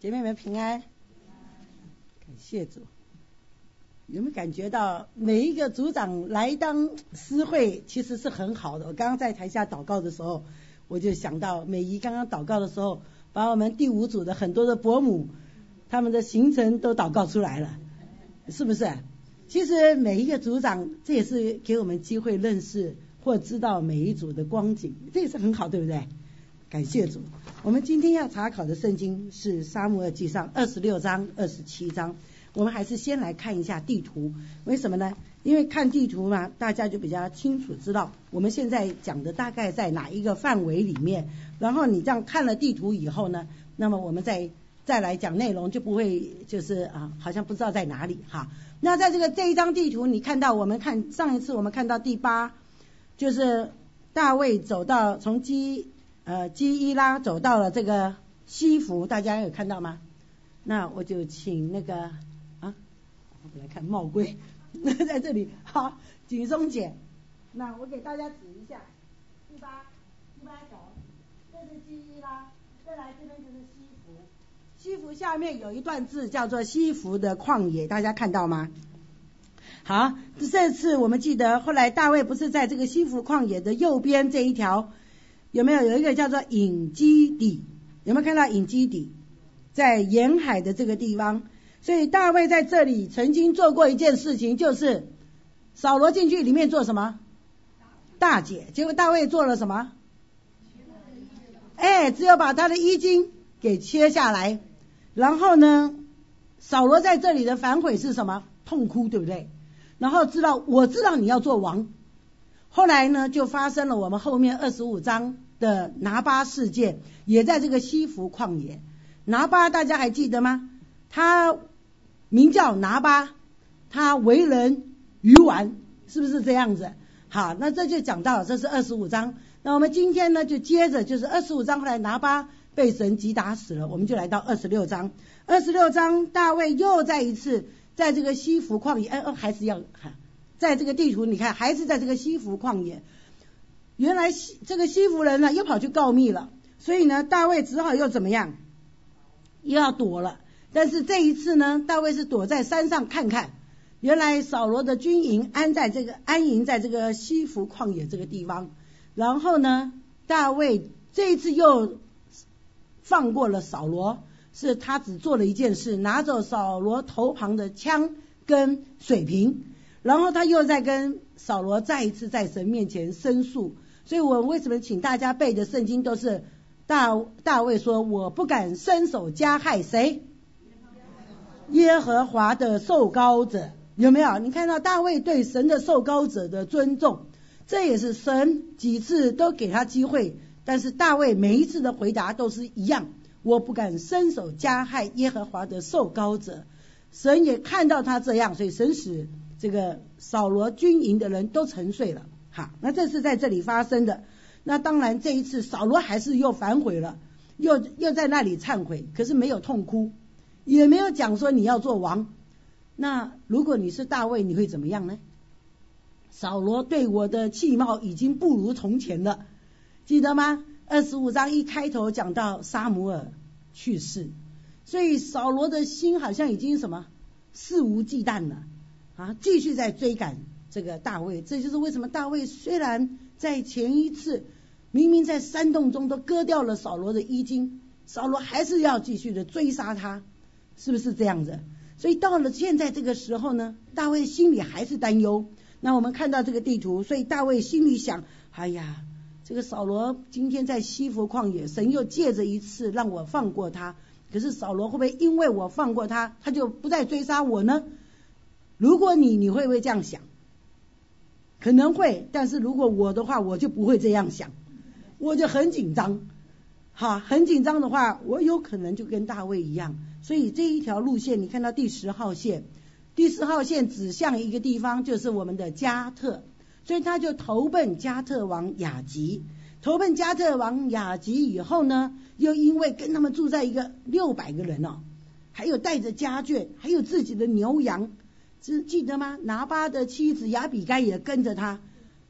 姐妹们平安，感谢主。有没有感觉到每一个组长来当司会其实是很好的？我刚刚在台下祷告的时候，我就想到美仪刚刚祷告的时候，把我们第5组的很多的伯母他们的行程都祷告出来了，是不是？其实每一个组长这也是给我们机会认识或知道每一组的光景，这也是很好，对不对？感谢主。我们今天要查考的圣经是撒母耳记上26章27章。我们还是先来看一下地图，为什么呢？因为看地图嘛，大家就比较清楚知道我们现在讲的大概在哪一个范围里面，然后你这样看了地图以后呢，那么我们再来讲内容就不会就是好像不知道在哪里哈。那在这一张地图你看到，我们看上一次我们看到第8，就是大卫走到从基伊拉走到了这个西弗，大家有看到吗？那我就请那个我们来看茂贵在这里，好，景松姐，那我给大家指一下，第八走，这是基伊拉，再来这边就是西弗，西弗下面有一段字叫做西弗的旷野，大家看到吗？好，这次我们记得后来大卫不是在这个西弗旷野的右边这一条，有没有一个叫做隐基底？有没有看到隐基底？在沿海的这个地方，所以大卫在这里曾经做过一件事情，就是扫罗进去里面做什么？大解。结果大卫做了什么？只有把他的衣襟给切下来，然后呢，扫罗在这里的反悔是什么？痛哭，对不对？然后我知道你要做王。后来呢，就发生了我们后面25章的拿巴事件，也在这个西弗旷野。拿巴大家还记得吗？他名叫拿巴，他为人愚顽，是不是这样子？好，那这就讲到这是25章。那我们今天呢就接着就是25章，后来拿巴被神击打死了，我们就来到26章。26章大卫又再一次在这个西弗旷野，还是要在这个地图你看还是在这个西弗旷野。原来这个西弗人呢又跑去告密了，所以呢大卫只好又怎么样？又要躲了。但是这一次呢，大卫是躲在山上看看，原来扫罗的军营安营在这个西弗旷野这个地方。然后呢，大卫这一次又放过了扫罗，是他只做了一件事，拿走扫罗头旁的枪跟水瓶，然后他又在跟扫罗再一次在神面前申诉。所以我为什么请大家背的圣经都是大卫说，我不敢伸手加害谁？耶和华的受膏者。有没有？你看到大卫对神的受膏者的尊重，这也是神几次都给他机会，但是大卫每一次的回答都是一样，我不敢伸手加害耶和华的受膏者。神也看到他这样，所以神使这个扫罗军营的人都沉睡了。好，那这是在这里发生的。那当然这一次扫罗还是又反悔了，又在那里忏悔，可是没有痛哭，也没有讲说你要做王。那如果你是大卫，你会怎么样呢？扫罗对我的气貌已经不如从前了，记得吗？25章一开头讲到撒母耳去世，所以扫罗的心好像已经什么肆无忌惮了继续在追赶这个大卫。这就是为什么大卫虽然在前一次明明在山洞中都割掉了扫罗的衣襟，扫罗还是要继续的追杀他，是不是这样子？所以到了现在这个时候呢，大卫心里还是担忧。那我们看到这个地图，所以大卫心里想，哎呀，这个扫罗今天在西弗旷野，神又借着一次让我放过他，可是扫罗会不会因为我放过他，他就不再追杀我呢？如果你会不会这样想？可能会，但是如果我的话，我就不会这样想，我就很紧张。很紧张的话，我有可能就跟大卫一样。所以这一条路线，你看到第10号线，第10号线指向一个地方，就是我们的加特，所以他就投奔加特王雅吉。投奔加特王雅吉以后呢，又因为跟他们住在一个600个人还有带着家眷，还有自己的牛羊，记得吗？拿巴的妻子亚比该也跟着他。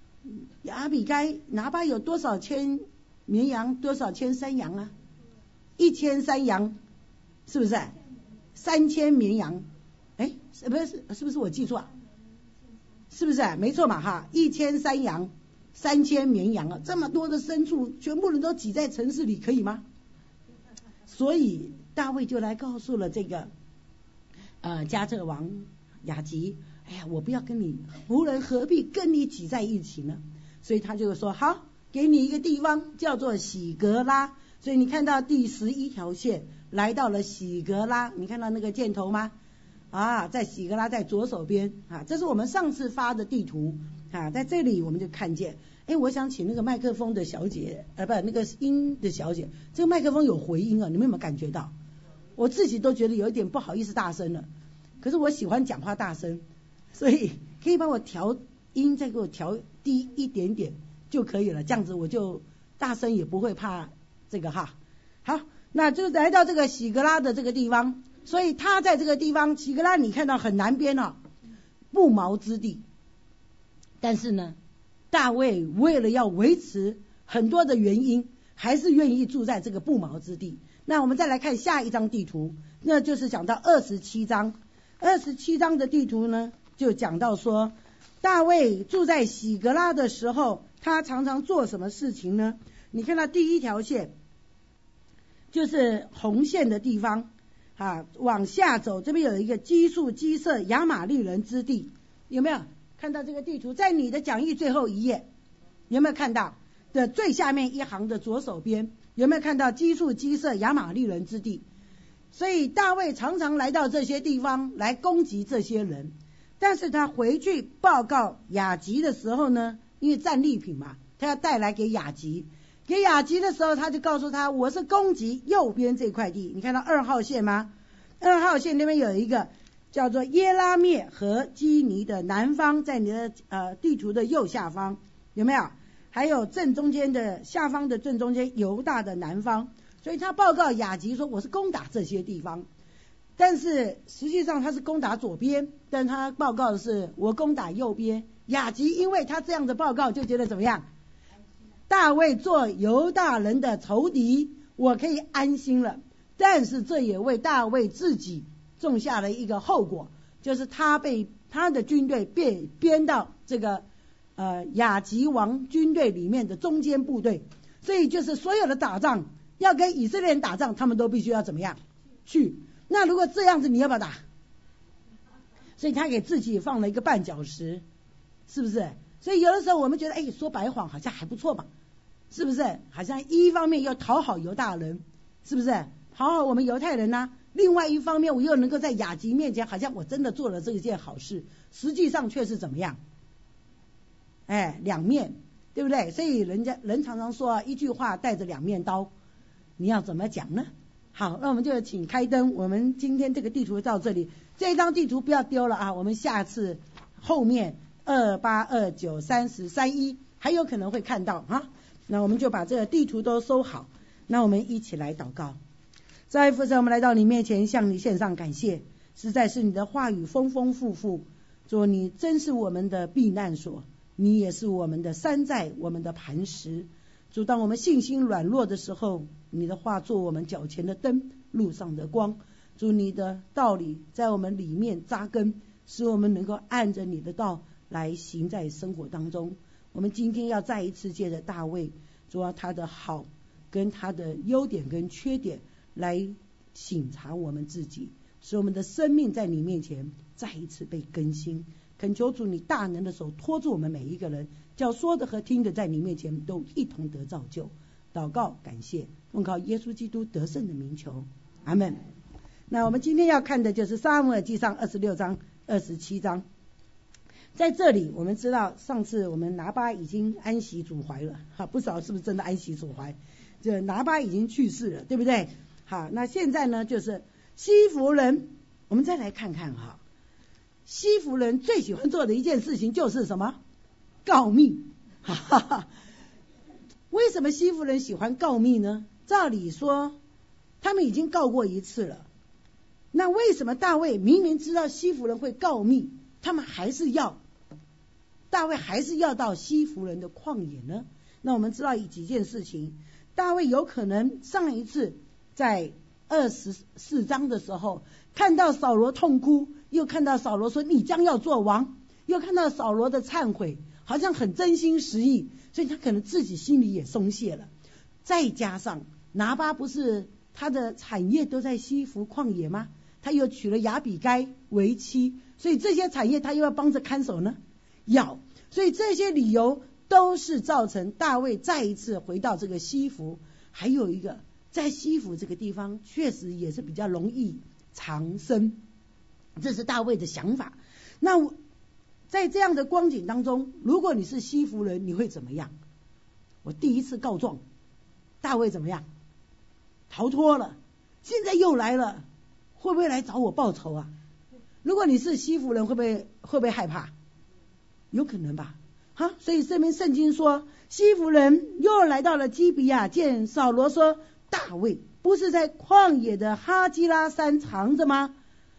拿巴有多少千绵羊，多少千山羊啊？1000山羊是不是？3000绵羊，是不是我记错？是不是？没错嘛哈，1000山羊，3000绵羊啊，这么多的牲畜，全部人都挤在城市里，可以吗？所以大卫就来告诉了这个迦特王雅吉，哎呀，我不要跟你仆人，何必跟你挤在一起呢？所以他就说好，给你一个地方叫做喜格拉。所以你看到第11条线来到了喜格拉，你看到那个箭头吗？在喜格拉在左手边啊，这是我们上次发的地图啊，在这里我们就看见。我想请那个麦克风的小姐，那个音的小姐，这个麦克风有回音啊，你们有没有感觉到？我自己都觉得有一点不好意思大声了，可是我喜欢讲话大声，所以可以帮我调音，再给我调低一点点就可以了，这样子我就大声也不会怕这个哈。好，那就来到这个喜格拉的这个地方，所以他在这个地方，喜格拉你看到很南边哦，不毛之地，但是呢，大卫为了要维持很多的原因，还是愿意住在这个不毛之地。那我们再来看下一张地图，那就是讲到27章。27章的地图呢，就讲到说，大卫住在喜格拉的时候，他常常做什么事情呢？你看到第一条线，就是红线的地方往下走，这边有一个基述基色亚玛利人之地，有没有看到这个地图？在你的讲义最后一页，有没有看到的最下面一行的左手边，有没有看到基述基色亚玛利人之地？所以大卫常常来到这些地方来攻击这些人，但是他回去报告雅吉的时候呢，因为战利品嘛，他要带来给雅吉，给雅吉的时候他就告诉他，我是攻击右边这块地，你看到2号线吗？2号线那边有一个叫做耶拉灭和基尼的南方，在你的地图的右下方，有没有？还有正中间的下方的正中间犹大的南方，所以他报告雅吉说我是攻打这些地方，但是实际上他是攻打左边，但他报告的是我攻打右边。雅吉因为他这样的报告就觉得怎么样？大卫做犹大人的仇敌，我可以安心了。但是这也为大卫自己种下了一个后果，就是他被他的军队被编到这个雅吉王军队里面的中间部队，所以就是所有的打仗要跟以色列人打仗，他们都必须要怎么样去。那如果这样子你要不要打？所以他给自己放了一个绊脚石，是不是？所以有的时候我们觉得说白谎好像还不错嘛，是不是？好像一方面要讨好犹大人，是不是讨好我们犹太人另外一方面我又能够在雅吉面前好像我真的做了这一件好事，实际上却是怎么样？两面，对不对？所以人常常说一句话带着2面刀，你要怎么讲呢？好，那我们就请开灯，我们今天这个地图到这里，这张地图不要丢了我们下次后面28、29、30、31还有可能会看到那我们就把这个地图都收好，那我们一起来祷告。在父神，我们来到你面前向你献上感谢，实在是你的话语丰丰富富，主你真是我们的避难所，你也是我们的山寨，我们的磐石。主，当我们信心软弱的时候，你的话做我们脚前的灯，路上的光。主，你的道理在我们里面扎根，使我们能够按着你的道来行在生活当中。我们今天要再一次借着大卫，主要他的好跟他的优点跟缺点来省察我们自己，使我们的生命在你面前再一次被更新。恳求主你大能的手托住我们每一个人，叫说的和听的在你面前都一同得造就。祷告感谢，奉靠耶稣基督得胜的名求，阿们。那我们今天要看的就是撒母耳记上26章27章。在这里我们知道上次我们拿巴已经安息主怀了不少是不是真的安息主怀？就拿巴已经去世了，对不对？好，那现在呢就是西弗人，我们再来看看西弗人最喜欢做的一件事情就是什么？告密。为什么西弗人喜欢告密呢？照理说他们已经告过一次了，那为什么大卫明明知道西弗人会告密，他们大卫还是要到西弗人的旷野呢？那我们知道几件事情，大卫有可能上一次在 24章的时候，看到扫罗痛哭，又看到扫罗说你将要做王，又看到扫罗的忏悔，好像很真心实意，所以他可能自己心里也松懈了。再加上拿巴不是他的产业都在西弗旷野吗？他又娶了亚比该为妻，所以这些产业他又要帮着看守呢，所以这些理由都是造成大卫再一次回到这个西弗。还有一个，在西弗这个地方确实也是比较容易长生，这是大卫的想法。那在这样的光景当中，如果你是西弗人，你会怎么样？我第一次告状，大卫怎么样？逃脱了，现在又来了，会不会来找我报仇啊？如果你是西弗人，会不会害怕？有可能吧。所以这边圣经说，西弗人又来到了基比亚，见扫罗说，大卫不是在旷野的哈基拉山藏着吗？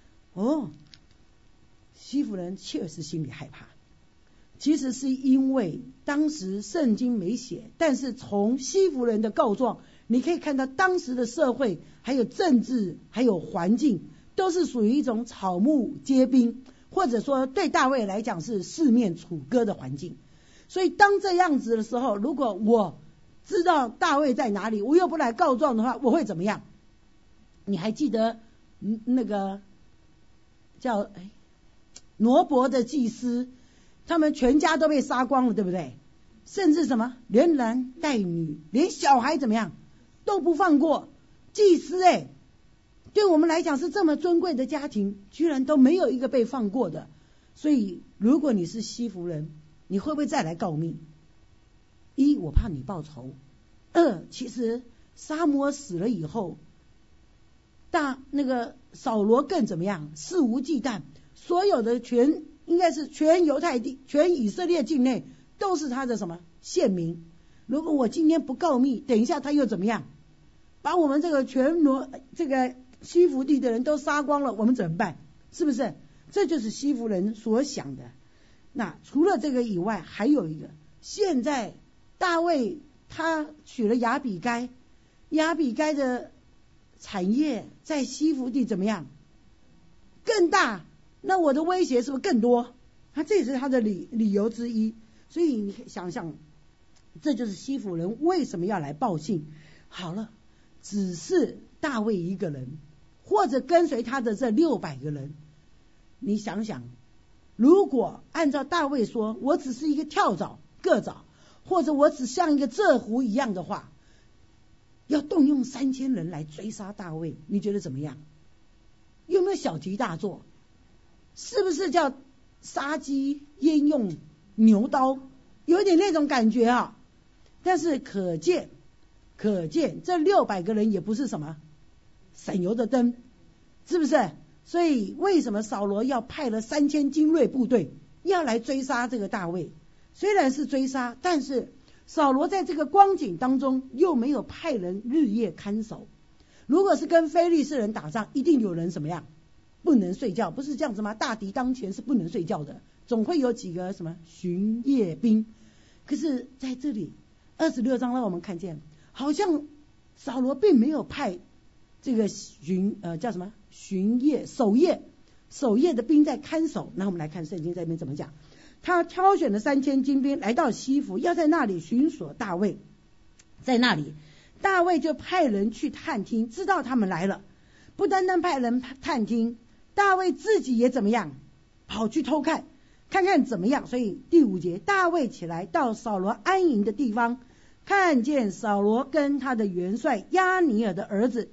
西弗人确实心里害怕，其实是因为当时圣经没写，但是从西弗人的告状，你可以看到当时的社会还有政治还有环境都是属于一种草木皆兵，或者说对大卫来讲是四面楚歌的环境。所以当这样子的时候，如果我知道大卫在哪里，我又不来告状的话，我会怎么样？你还记得那个叫挪伯的祭司，他们全家都被杀光了，对不对？甚至什么连男带女，连小孩怎么样都不放过。祭司对我们来讲是这么尊贵的家庭，居然都没有一个被放过的。所以如果你是西弗人，你会不会再来告密？一，我怕你报仇；二，其实撒母耳死了以后，那个扫罗更怎么样？肆无忌惮，所有的应该是全犹太地、全以色列境内都是他的什么县民。如果我今天不告密，等一下他又怎么样？把我们这个这个西弗地的人都杀光了，我们怎么办？是不是？这就是西弗人所想的。那除了这个以外，还有一个，现在大卫他娶了亚比该，亚比该的产业在西弗地怎么样？更大，那我的威胁是不是更多？这也是他的理由之一。所以你想想，这就是西弗人为什么要来报信。好了，只是大卫一个人，或者跟随他的这600个人，你想想，如果按照大卫说，我只是一个跳蚤、个蚤，或者我只像一个蛰狐一样的话，要动用3000人来追杀大卫，你觉得怎么样？有没有小题大做？是不是叫杀鸡焉用牛刀？有一点那种感觉啊。但是可见这600个人也不是什么省油的灯，是不是？所以为什么扫罗要派了3000精锐部队要来追杀这个大卫？虽然是追杀，但是扫罗在这个光景当中又没有派人日夜看守。如果是跟非利士人打仗，一定有人什么样不能睡觉，不是这样子吗？大敌当前是不能睡觉的，总会有几个什么巡夜兵。可是在这里26章让我们看见，好像扫罗并没有派这个叫什么巡夜守夜的兵在看守。那我们来看圣经这边怎么讲。他挑选了3000精兵来到西弗，要在那里寻索大卫。在那里大卫就派人去探听，知道他们来了，不单单派人探听，大卫自己也怎么样跑去偷看，看看怎么样。所以第5节，大卫起来到扫罗安营的地方，看见扫罗跟他的元帅押尼尔的儿子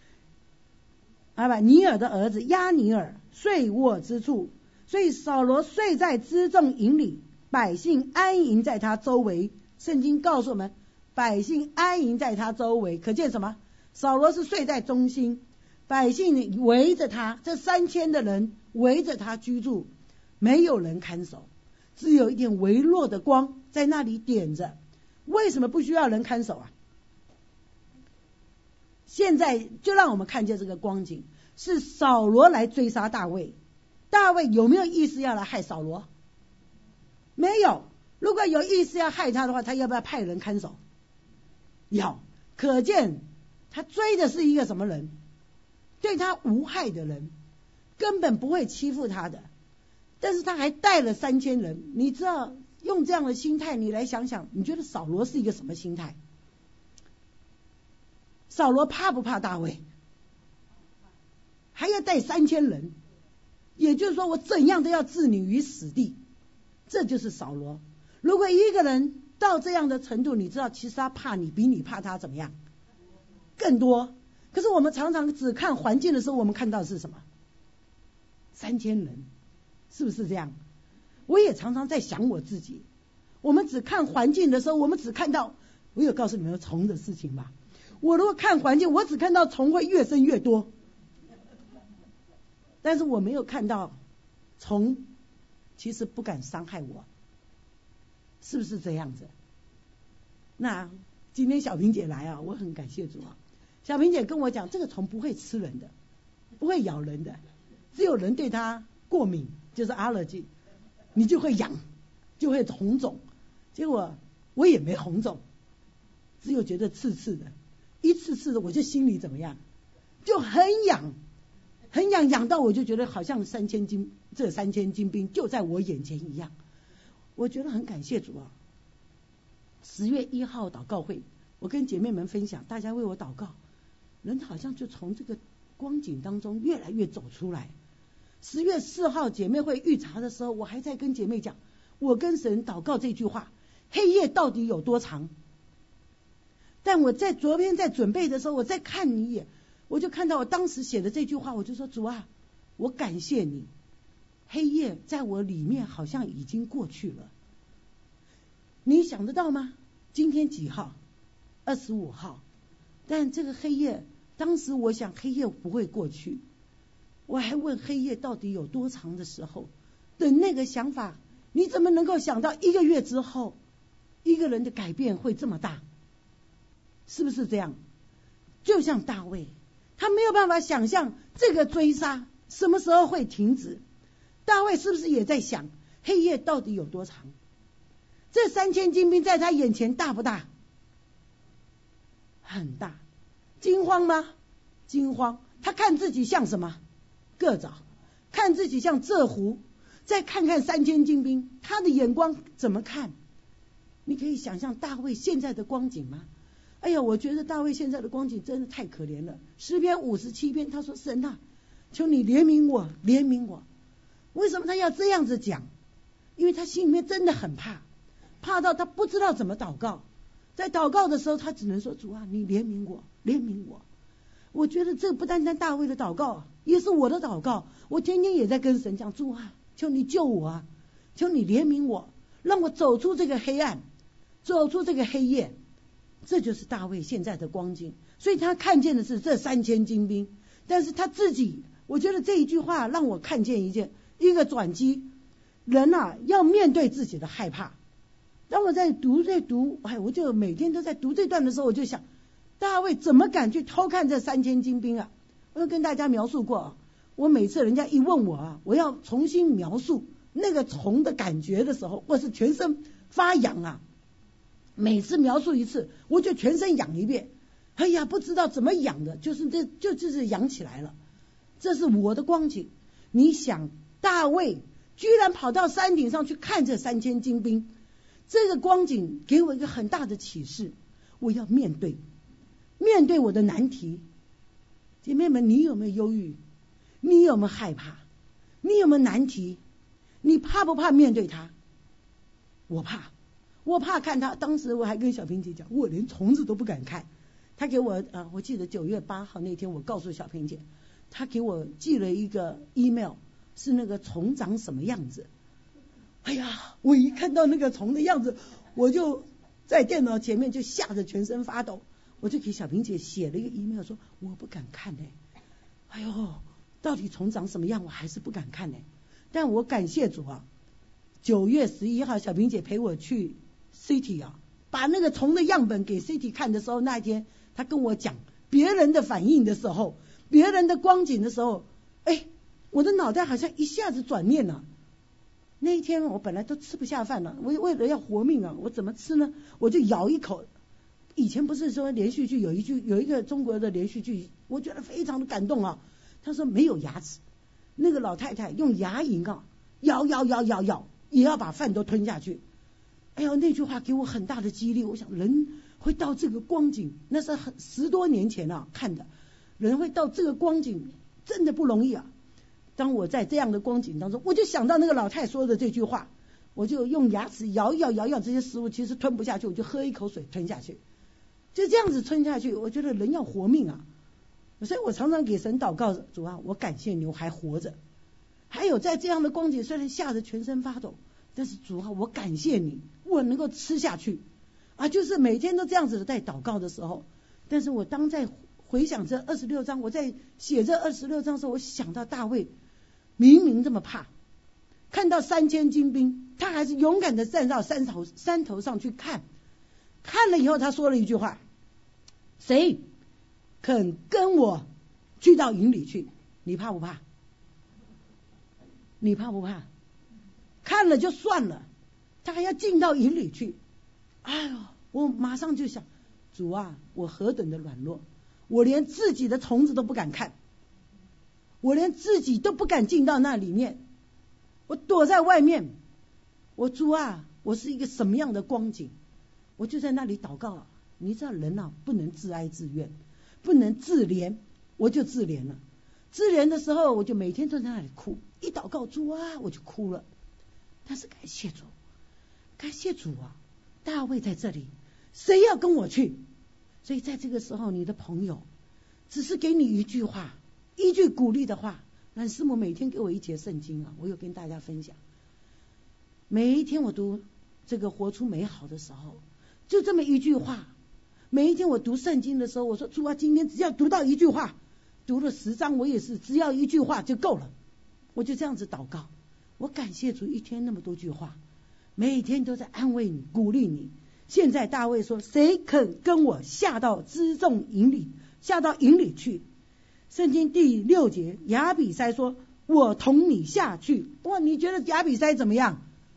押尼尔睡卧之处，所以扫罗睡在辎重营里，百姓安营在他周围。圣经告诉我们，百姓安营在他周围，可见什么？扫罗是睡在中心，百姓围着他，这3000的人围着他居住，没有人看守，只有一点微弱的光在那里点着。为什么不需要人看守啊？现在就让我们看见这个光景，是扫罗来追杀大卫。大卫有没有意思要来害扫罗？没有。如果有意思要害他的话，他要不要派人看守？要。可见他追的是一个什么人？ 对他无害的人，根本不会欺负他的，但是他还带了3000人。你知道用这样的心态，你来想想，你觉得扫罗是一个什么心态？扫罗怕不怕大卫？还要带3000人，也就是说我怎样都要置你于死地。这就是扫罗。如果一个人到这样的程度，你知道其实他怕你比你怕他怎么样更多。可是我们常常只看环境的时候，我们看到的是什么？3000人，是不是这样？我也常常在想我自己，我们只看环境的时候，我们只看到，我有告诉你们虫的事情吧。我如果看环境，我只看到虫会越生越多，但是我没有看到虫其实不敢伤害我，是不是这样子？那今天小萍姐来啊，我很感谢主啊。小萍姐跟我讲，这个虫不会吃人的，不会咬人的，只有人对它过敏，就是 allergy， 你就会痒，就会红肿。结果我也没红肿，只有觉得刺刺的，一次次的我就心里怎么样，就很痒，很痒，痒到我就觉得好像这3000精兵就在我眼前一样。我觉得很感谢主啊。10月1号祷告会，我跟姐妹们分享，大家为我祷告，人好像就从这个光景当中越来越走出来。10月4号姐妹会预查的时候，我还在跟姐妹讲，我跟神祷告这句话，黑夜到底有多长？但我在昨天在准备的时候，我再看你一眼，我就看到我当时写的这句话，我就说，主啊，我感谢你，黑夜在我里面好像已经过去了。你想得到吗？今天几号？25号。但这个黑夜，当时我想黑夜不会过去，我还问黑夜到底有多长的时候，等那个想法，你怎么能够想到1个月之后一个人的改变会这么大？是不是这样？就像大卫，他没有办法想象这个追杀什么时候会停止。大卫是不是也在想黑夜到底有多长？这3000精兵在他眼前大不大？很大。惊慌吗？惊慌。他看自己像什么？个早。看自己像鹧鸪。再看看3000精兵，他的眼光怎么看？你可以想象大卫现在的光景吗？哎呀，我觉得大卫现在的光景真的太可怜了。诗篇57篇，他说，神啊，求你怜悯我，怜悯我。为什么他要这样子讲？因为他心里面真的很怕，怕到他不知道怎么祷告。在祷告的时候，他只能说，主啊，你怜悯我，怜悯我。我觉得这不单单大卫的祷告，也是我的祷告。我天天也在跟神讲，主啊，求你救我啊，求你怜悯我，让我走出这个黑暗，走出这个黑夜。这就是大卫现在的光景。所以他看见的是这3000精兵，但是他自己，我觉得这一句话让我看见一个转机。人啊，要面对自己的害怕。当我在读，我就每天都在读这段的时候，我就想，大卫怎么敢去偷看这3000精兵啊？我有跟大家描述过，我每次人家一问我啊，我要重新描述那个虫的感觉的时候，我是全身发痒啊。每次描述一次，我就全身痒一遍。哎呀，不知道怎么痒的，就是痒起来了。这是我的光景。你想，大卫居然跑到山顶上去看这3000精兵，这个光景给我一个很大的启示。我要面对我的难题。姐妹们，你有没有忧郁？你有没有害怕？你有没有难题？你怕不怕面对它？我怕看他。当时我还跟小萍姐讲，我连虫子都不敢看。他给我我记得9月8号那天，我告诉小萍姐，他给我寄了一个 email， 是那个虫长什么样子。哎呀，我一看到那个虫的样子，我就在电脑前面就吓得全身发抖。我就给小萍姐写了一个 email 说，我不敢看哎呦，到底虫长什么样我还是不敢看但我感谢主啊，9月11号小萍姐陪我去 City 把那个虫的样本给 City 看的时候，那一天她跟我讲别人的反应的时候，别人的光景的时候，我的脑袋好像一下子转念了。那一天我本来都吃不下饭了，我为了要活命我怎么吃呢？我就咬一口。以前不是说连续剧有一个中国的连续剧，我觉得非常的感动他说没有牙齿，那个老太太用牙龈啊咬，也要把饭都吞下去。哎呦，那句话给我很大的激励。我想人会到这个光景，那是10多年前啊看的，人会到这个光景真的不容易啊。当我在这样的光景当中，我就想到那个老太说的这句话，我就用牙齿咬这些食物，其实吞不下去，我就喝一口水吞下去，就这样子吞下去。我觉得人要活命啊，所以我常常给神祷告，主啊，我感谢你，我还活着。还有在这样的光景，虽然吓得全身发抖，但是主啊，我感谢你，我能够吃下去啊！就是每天都这样子在祷告的时候，但是我当在回想这26章，我在写这26章的时候，我想到大卫明明这么怕，看到3000精兵，他还是勇敢的站到山头上去看了以后，他说了一句话：谁肯跟我去到营里去？你怕不怕？你怕不怕？看了就算了，他还要进到营里去。哎呦，我马上就想，主啊，我何等的软弱，我连自己的虫子都不敢看，我连自己都不敢进到那里面，我躲在外面。我主啊，我是一个什么样的光景？我就在那里祷告。你知道人啊，不能自哀自怨，不能自怜，我就自怜了。自怜的时候，我就每天都在那里哭，一祷告主啊，我就哭了。但是感谢主，感谢主啊！大卫在这里，谁要跟我去？所以在这个时候，你的朋友只是给你一句话，一句鼓励的话。蓝师母每天给我一节圣经啊，我有跟大家分享。每一天我读这个活出美好的时候，就这么一句话。每一天我读圣经的时候，我说主啊，今天只要读到一句话，读了10章，我也是只要一句话就够了。我就这样子祷告。我感谢主，一天那么多句话，每天都在安慰你，鼓励你。现在大卫说，谁肯跟我下到辎重营里，下到营里去？圣经第6节，亚比筛说，我同你下去。哇，你觉得亚比筛怎么样？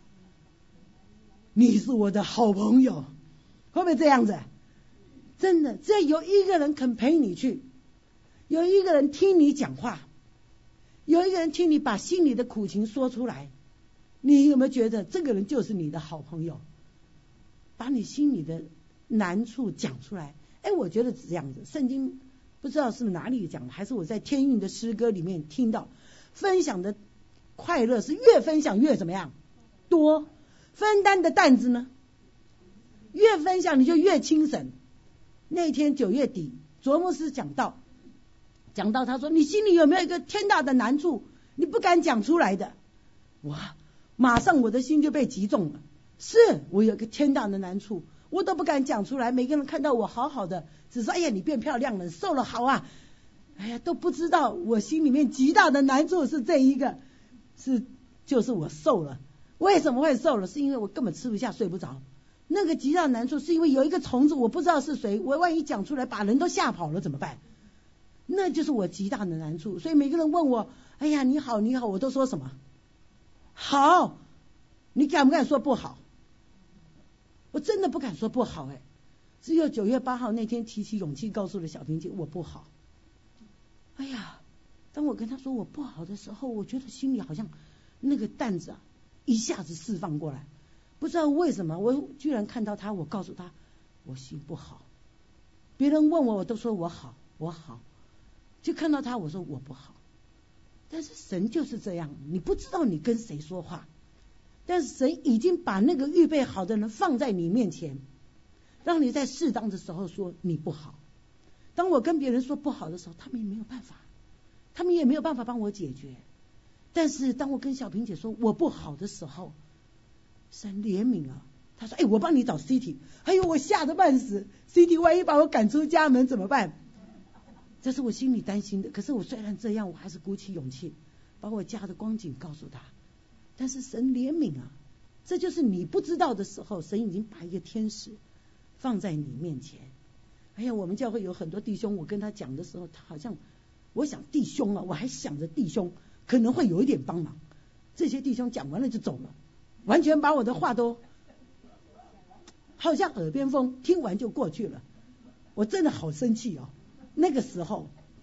你是我的好朋友，会不会这样子？真的，只要有一个人肯陪你去，有一个人听你讲话，有一个人听你把心里的苦情说出来，你有没有觉得这个人就是你的好朋友？把你心里的难处讲出来。我觉得是这样子。圣经不知道是哪里讲的，还是我在天韵的诗歌里面听到，分享的快乐是越分享越怎么样多，分担的担子呢，越分享你就越轻省。那天9月底，卓牧师讲到他说，你心里有没有一个天大的难处，你不敢讲出来的？哇，马上我的心就被击中了。是我有个天大的难处，我都不敢讲出来。每个人看到我好好的，只说哎呀你变漂亮了，瘦了好啊，哎呀都不知道我心里面极大的难处是这一个，就是我瘦了。为什么会瘦了？是因为我根本吃不下睡不着。那个极大的难处是因为有一个虫子，我不知道是谁，我万一讲出来把人都吓跑了怎么办？那就是我极大的难处。所以每个人问我，哎呀你好你好，我都说什么好？你敢不敢说不好？我真的不敢说不好。只有9月8号那天提起勇气告诉了小萍姐我不好。哎呀，当我跟她说我不好的时候，我觉得心里好像那个担子一下子释放过来。不知道为什么，我居然看到她，我告诉她我心不好。别人问我，我都说我好我好，就看到她我说我不好。但是神就是这样，你不知道你跟谁说话，但是神已经把那个预备好的人放在你面前，让你在适当的时候说你不好。当我跟别人说不好的时候，他们也没有办法，他们也没有办法帮我解决。但是当我跟小萍姐说我不好的时候，神怜悯啊，他说我帮你找 CT。 哎呦，我吓得半死， CT 万一把我赶出家门怎么办？这是我心里担心的。可是我虽然这样，我还是鼓起勇气把我家的光景告诉他。但是神怜悯啊，这就是你不知道的时候，神已经把一个天使放在你面前。哎呀，我们教会有很多弟兄，我跟他讲的时候，他好像我想弟兄我还想着弟兄可能会有一点帮忙。这些弟兄讲完了就走了，完全把我的话都好像耳边风，听完就过去了。我真的好生气那个时候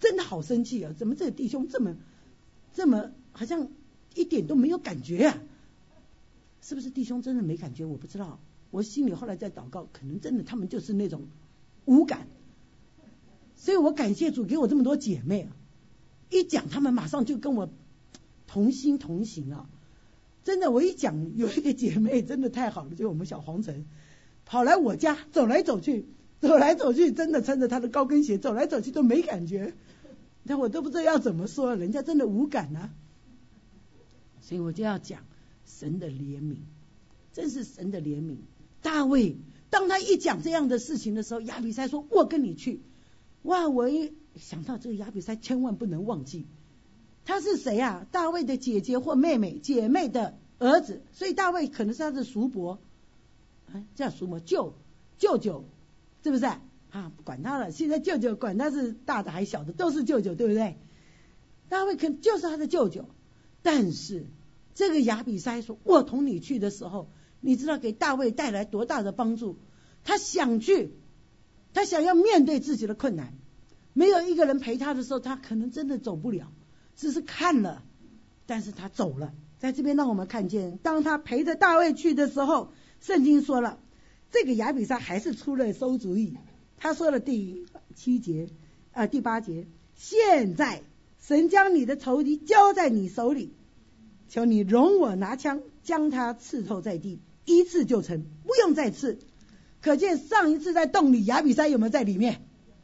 真的好生气啊！怎么这个弟兄这么好像一点都没有感觉啊？是不是弟兄真的没感觉？我不知道，我心里后来在祷告，可能真的他们就是那种无感。所以我感谢主给我这么多姐妹啊，一讲他们马上就跟我同心同行啊！真的，我一讲有一个姐妹真的太好了，就我们小黄城跑来我家走来走去，真的穿着她的高跟鞋走来走去都没感觉，但我都不知道要怎么说，人家真的无感啊。所以我就要讲神的怜悯，真是神的怜悯。大卫当他一讲这样的事情的时候，亚比筛说我跟你去。哇，我一想到这个亚比筛千万不能忘记，他是谁啊？大卫的姐姐或妹妹，姐妹的儿子，所以大卫可能是他的叔伯，叫叔伯舅舅，是不是啊？管他了，现在舅舅管他是大的还小的，都是舅舅，对不对？大卫可能就是他的舅舅，但是这个亚比筛说我同你去的时候，你知道给大卫带来多大的帮助？他想去，他想要面对自己的困难，没有一个人陪他的时候，他可能真的走不了，只是看了，但是他走了。在这边让我们看见，当他陪着大卫去的时候，圣经说了，这个亚比筛还是出了馊主意。他说了第8节，现在神将你的仇敌交在你手里，求你容我拿枪将他刺透在地，一次就成，不用再刺。可见上一次在洞里，亚比筛有没有在里面？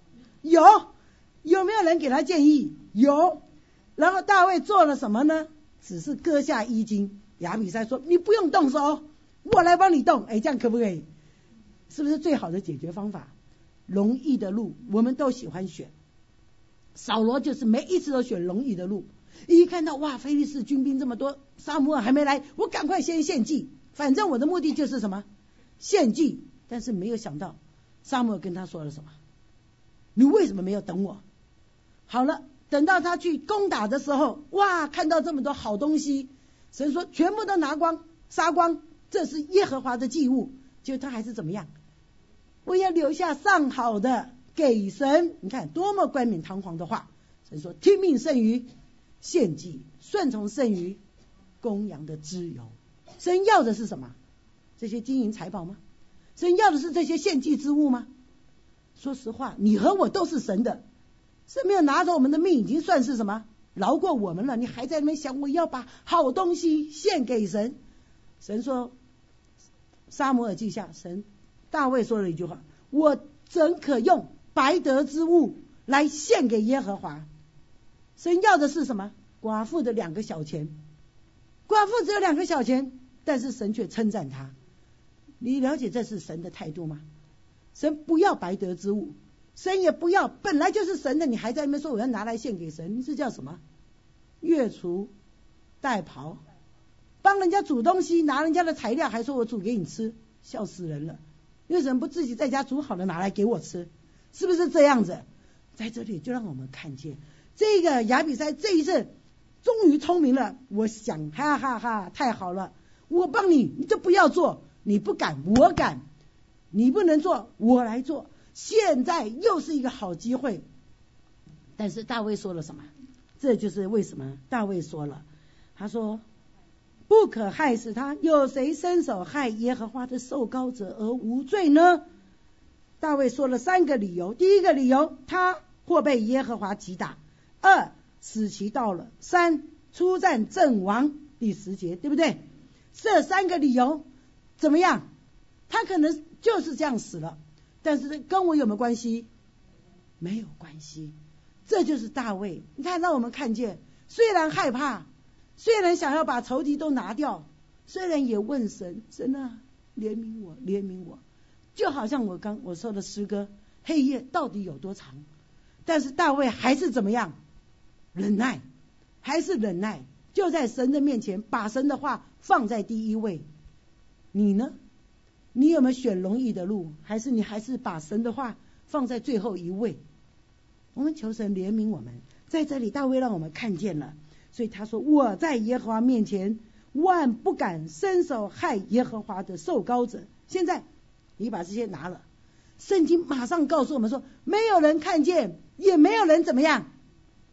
有没有人给他建议？有。然后大卫做了什么呢？只是割下衣襟。亚比筛说你不用动手，我来帮你动。这样可不可以？是不是最好的解决方法？容易的路我们都喜欢选，扫罗就是每一次都选容易的路。一看到哇，非利士军兵这么多，撒母耳还没来，我赶快先献祭，反正我的目的就是什么？献祭。但是没有想到撒母耳跟他说了什么？你为什么没有等我？好了，等到他去攻打的时候，哇，看到这么多好东西，神说全部都拿光杀光，这是耶和华的祭物。结果他还是怎么样？我要留下上好的给神。你看多么冠冕堂皇的话。神说听命胜于献祭，顺从胜于公羊的脂油。神要的是什么？这些金银财宝吗？神要的是这些献祭之物吗？说实话，你和我都是神的，神没有拿走我们的命，已经算是什么？饶过我们了。你还在那边想我要把好东西献给神？神说，撒母耳记下，大卫说了一句话，我怎可用白得之物来献给耶和华？神要的是什么？寡妇的2个小钱。寡妇只有2个小钱，但是神却称赞他。你了解这是神的态度吗？神不要白得之物，神也不要本来就是神的，你还在那边说我要拿来献给神，你这叫什么？越俎代庖，帮人家煮东西，拿人家的材料还说我煮给你吃，笑死人了。为什么不自己在家煮好了拿来给我吃？是不是这样子？在这里就让我们看见这个亚比筛这一次终于聪明了。我想哈哈哈，太好了，我帮你，你就不要做，你不敢我敢，你不能做我来做，现在又是一个好机会。但是大卫说了什么？这就是为什么大卫说了，他说不可害死他，有谁伸手害耶和华的受膏者而无罪呢？大卫说了3个理由。第一个理由，他或被耶和华击打；2，死期到了；3，出战阵亡。第10节，对不对？这3个理由怎么样？他可能就是这样死了，但是跟我有没有关系？没有关系。这就是大卫。你看，让我们看见，虽然害怕，虽然想要把仇敌都拿掉，虽然也问神，神啊，怜悯我，怜悯我。就好像我说的诗歌，黑夜到底有多长？但是大卫还是怎么样？忍耐，还是忍耐，就在神的面前把神的话放在第一位。你呢？你有没有选容易的路？还是你还是把神的话放在最后一位？我们求神怜悯我们。在这里大卫让我们看见了，所以他说，我在耶和华面前万不敢伸手害耶和华的受膏者。现在你把这些拿了，圣经马上告诉我们说，没有人看见，也没有人怎么样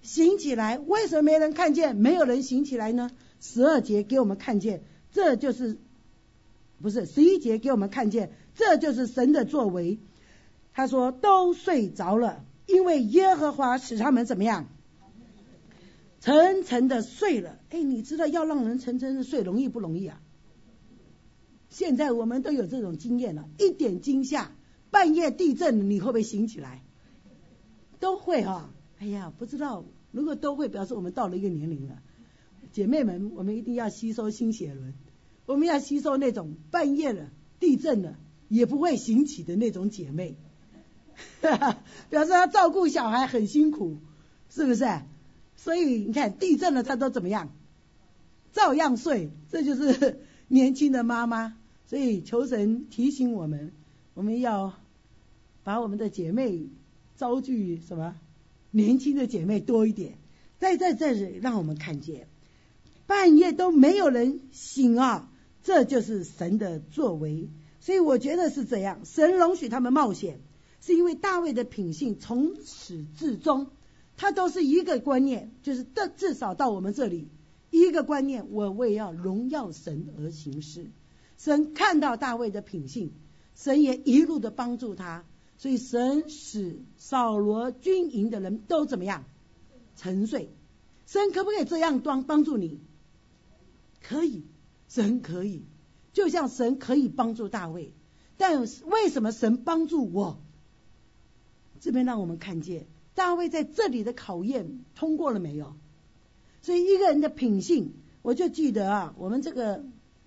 行起来。为什么没人看见？没有人行起来呢？12节给我们看见，这就是不是11节给我们看见，这就是神的作为。他说都睡着了，因为耶和华使他们怎么样？沉沉的睡了。你知道要让人沉沉的睡容易不容易啊？现在我们都有这种经验了，一点惊吓，半夜地震，你会不会醒起来？都会啊。不知道，如果都会，表示我们到了一个年龄了。姐妹们，我们一定要吸收新血轮，我们要吸收那种半夜了地震了也不会醒起的那种姐妹表示她照顾小孩很辛苦，是不是？所以你看地震了她都怎么样？照样睡。这就是年轻的妈妈。所以求神提醒我们，我们要把我们的姐妹招聚什么？年轻的姐妹多一点。在这里让我们看见半夜都没有人醒啊，这就是神的作为。所以我觉得是这样，神容许他们冒险，是因为大卫的品性从始至终他都是一个观念，就是至少到我们这里一个观念，我为要荣耀神而行事。神看到大卫的品性，神也一路的帮助他，所以神使扫罗军营的人都怎么样？沉睡。神可不可以这样帮助你？可以，神可以，就像神可以帮助大卫。但为什么神帮助我？这边让我们看见大卫在这里的考验通过了没有？所以一个人的品性，我就记得我们这个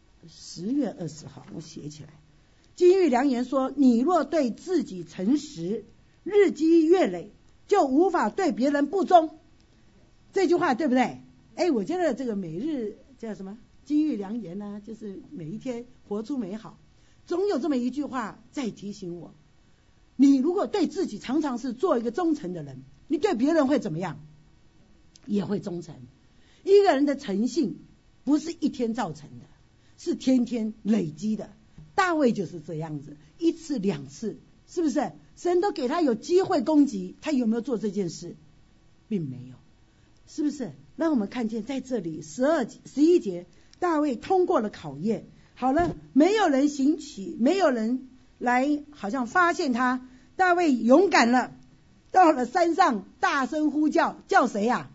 10月20号我写起来，金玉良言说，你若对自己诚实，日积月累，就无法对别人不忠。这句话对不对？我觉得这个每日叫什么金玉良言啊，就是每一天活出美好。总有这么一句话在提醒我，你如果对自己常常是做一个忠诚的人，你对别人会怎么样？也会忠诚。一个人的诚信不是一天造成的，是天天累积的。大卫就是这样子，一次两次，是不是？神都给他有机会攻击，他有没有做这件事？并没有，是不是？让我们看见在这里11节，大卫通过了考验。好了，没有人行起，没有人来好像发现他，大卫勇敢了，到了山上大声呼叫，叫谁呀？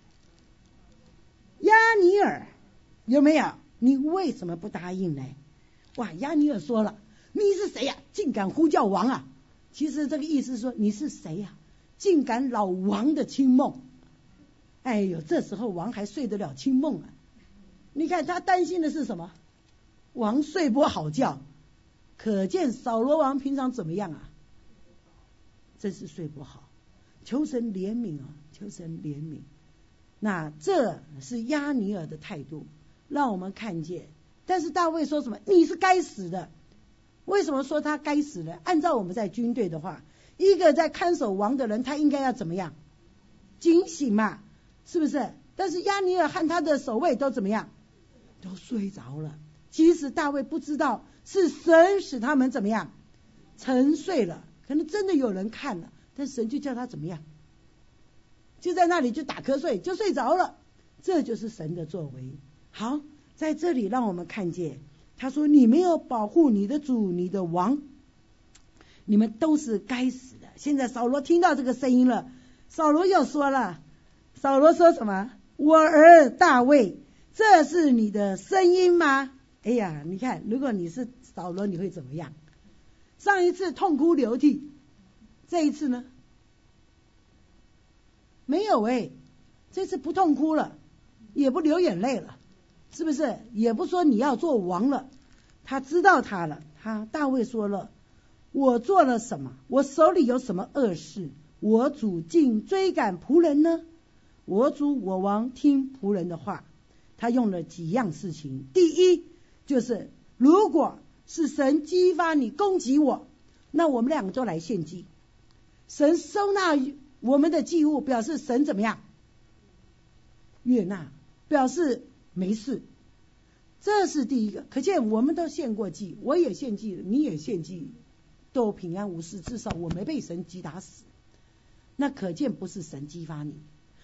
亚尼尔，有没有？你为什么不答应呢？哇，亚尼尔说了，你是谁呀？竟敢呼叫王啊！其实这个意思是说，你是谁呀？竟敢扰王的清梦。这时候王还睡得了清梦啊？你看他担心的是什么？王睡不好觉，可见扫罗王平常怎么样啊？真是睡不好。求神怜悯啊，求神怜悯。那这是亚尼尔的态度，让我们看见。但是大卫说什么？你是该死的。为什么说他该死的？按照我们在军队的话，一个在看守王的人，他应该要怎么样？警醒嘛，是不是？但是亚尼尔和他的守卫都怎么样？都睡着了。其实大卫不知道是神使他们怎么样？沉睡了。可能真的有人看了，但神就叫他怎么样？就在那里就打瞌睡，就睡着了。这就是神的作为。好，在这里让我们看见，他说你没有保护你的主你的王，你们都是该死的。现在扫罗听到这个声音了，扫罗又说了，扫罗说什么？我儿大卫，这是你的声音吗？你看，如果你是扫罗，你会怎么样？上一次痛哭流涕，这一次呢？没有这次不痛哭了，也不流眼泪了，是不是？也不说你要做王了，他知道他了。大卫说了，我做了什么？我手里有什么恶事？我主竟追赶仆人呢？我主我王听仆人的话。他用了几样事情。第一，就是如果是神激发你攻击我，那我们两个就来献祭。神收纳我们的祭物，表示神怎么样？悦纳，表示没事。这是第一个。可见我们都献过祭，我也献祭了，你也献祭，都平安无事，至少我没被神击打死。那可见不是神激发你。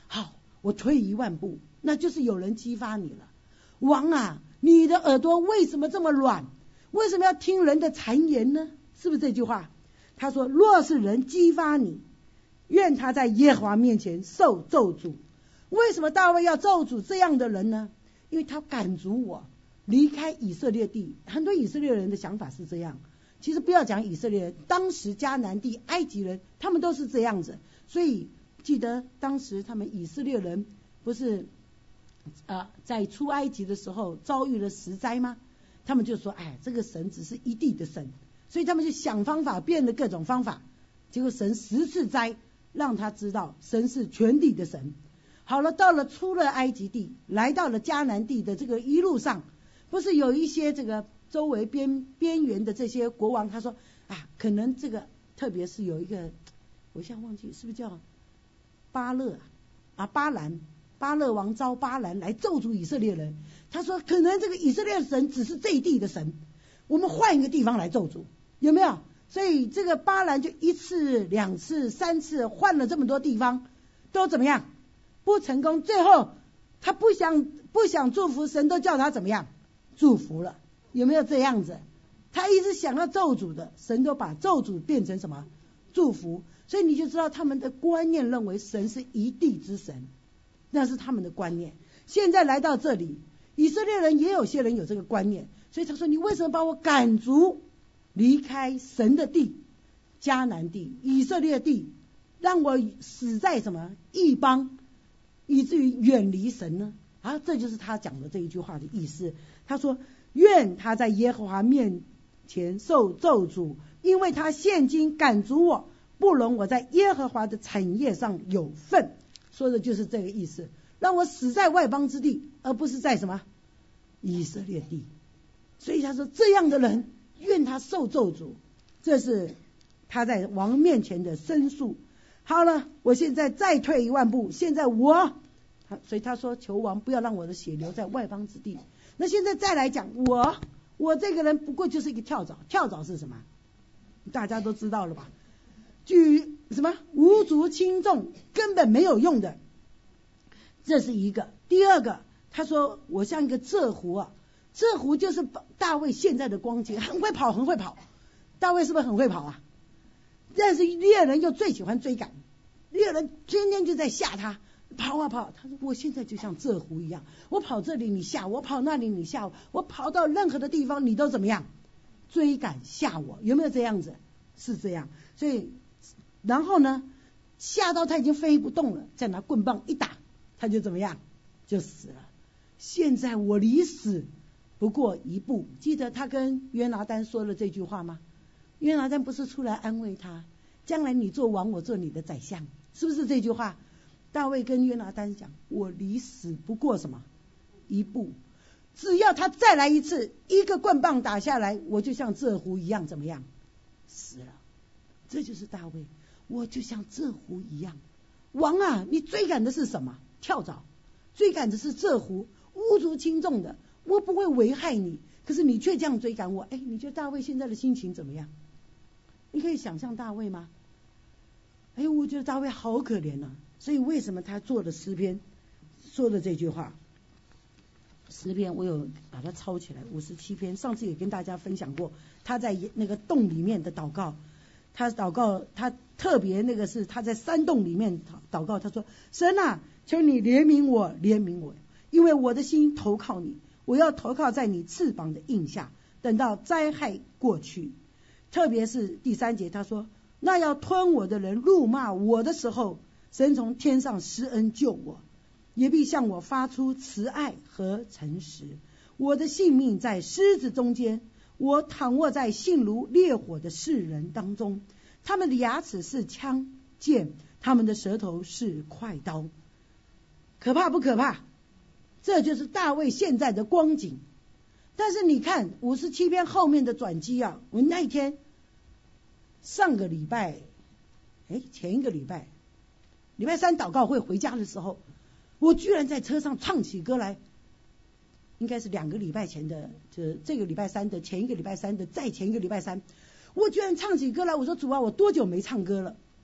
好，我退一万步，那就是有人激发你了。王啊，你的耳朵为什么这么软？为什么要听人的谗言呢？是不是这句话？他说，若是人激发你，愿他在耶和华面前受咒诅。为什么大卫要咒诅这样的人呢？因为他赶逐我离开以色列地。很多以色列人的想法是这样，其实不要讲以色列人，当时迦南地埃及人他们都是这样子。所以记得当时他们以色列人不是在出埃及的时候遭遇了10灾吗？他们就说，哎，这个神只是一地的神，所以他们就想方法，变了各种方法，结果神10次灾让他知道神是全地的神。好了，到了出了埃及地，来到了迦南地的这个一路上，不是有一些这个周围边缘的这些国王，他说啊，可能这个特别是有一个，我现在忘记是不是叫巴勒巴勒王召巴兰来咒诅以色列人。他说可能这个以色列神只是这一地的神，我们换一个地方来咒诅，有没有？所以这个巴兰就1次2次3次换了这么多地方，都怎么样？不成功。最后他不想祝福，神都叫他怎么样？祝福了。有没有这样子？他一直想要咒诅的，神都把咒诅变成什么？祝福。所以你就知道他们的观念认为神是一地之神，那是他们的观念。现在来到这里，以色列人也有些人有这个观念，所以他说，你为什么把我赶逐离开神的地，迦南地以色列地，让我死在什么异邦，以至于远离神呢？这就是他讲的这一句话的意思。他说，愿他在耶和华面前受咒诅，因为他现今赶逐我，不容我在耶和华的产业上有份。说的就是这个意思，让我死在外邦之地，而不是在什么以色列地。所以他说，这样的人愿他受咒诅。这是他在王面前的申诉。好了，我现在再退一万步，现在所以他说，求王不要让我的血流在外邦之地。那现在再来讲，我这个人不过就是一个跳蚤。跳蚤是什么？大家都知道了吧？举什么无足轻重，根本没有用的，这是一个。第二个，他说我像一个鹧鸪鹧鸪就是大卫现在的光景，很会跑。大卫是不是很会跑啊？但是猎人又最喜欢追赶，猎人天天就在吓他，跑。他说，我现在就像鹧鸪一样，我跑这里你吓我，跑那里你吓我，我跑到任何的地方你都怎么样？追赶吓我。有没有这样子？是这样。所以然后呢，吓到他已经飞不动了，再拿棍棒一打，他就怎么样？就死了。现在我离死不过一步。记得他跟约拿单说了这句话吗？约拿单不是出来安慰他，将来你做王，我做你的宰相，是不是这句话？大卫跟约拿单讲，我离死不过什么一步，只要他再来一次，一个棍棒打下来，我就像鹧鸪一样怎么样？死了。这就是大卫，我就像鹧鸪一样。王啊，你追赶的是什么？跳蚤。追赶的是鹧鸪，无足轻重的，我不会危害你，可是你却这样追赶我。你觉得大卫现在的心情怎么样？你可以想象大卫吗？我觉得大卫好可怜啊。所以为什么他做的诗篇说的这句话？诗篇我有把它抄起来，57篇，上次也跟大家分享过，他在那个洞里面的祷告。他祷告，他特别那个是他在山洞里面祷告，他说，神啊，求你怜悯我，因为我的心投靠你，我要投靠在你翅膀的印下，等到灾害过去。特别是第3节他说，那要吞我的人辱骂我的时候，神从天上施恩救我，也必向我发出慈爱和诚实。我的性命在狮子中间，我躺卧在性如烈火的世人当中，他们的牙齿是枪剑，他们的舌头是快刀。可怕不可怕？这就是大卫现在的光景。但是你看57篇后面的转机啊，我那一天上个礼拜前一个礼拜礼拜3祷告会回家的时候，我居然在车上唱起歌来，应该是2个礼拜前的，就是这个礼拜3的，前一个礼拜3的，再前一个礼拜3，我居然唱起歌来。我说主啊，我多久没唱歌了？